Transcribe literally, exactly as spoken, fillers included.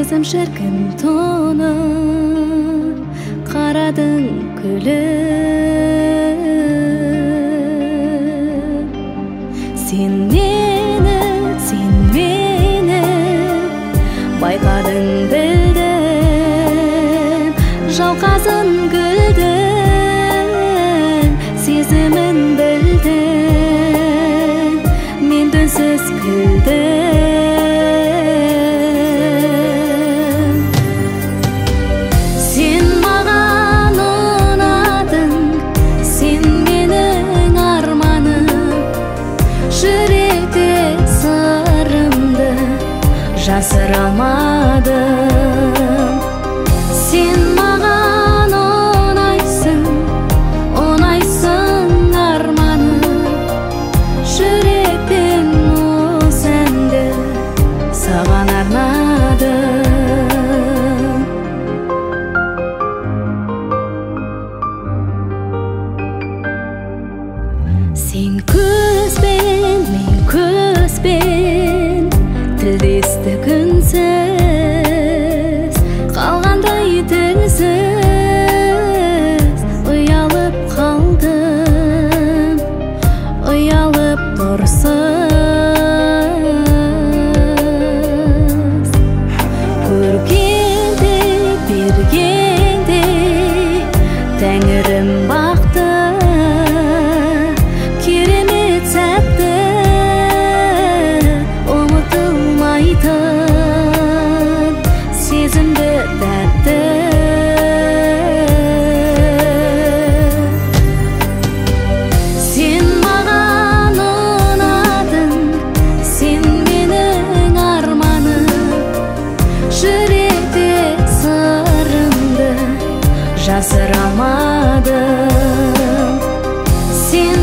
Сезім шіркін тоны қарадың күліп. Сен мені, сен мені байқадың, білдің, жауқазын гүлдің сезімін білдің, мен дүнсіз күлдің. Жасыра алмадым. Сен маған ұнайсың, ұнайсың арманым. Жүрекпен осы әнді саған арнадым. Сен көзбен, мен көзбен тілдесті күнсіз, қалғандай тілсіз. Ұялып қалдым, ұялып тұрсыз. Көргенде, бергенде Тәңірім бақты, керемет сәтті сезімді тәтті. Сен маған ұнадың, сен менің арманым. Жүректе сырымды жасыра алмадым. Сен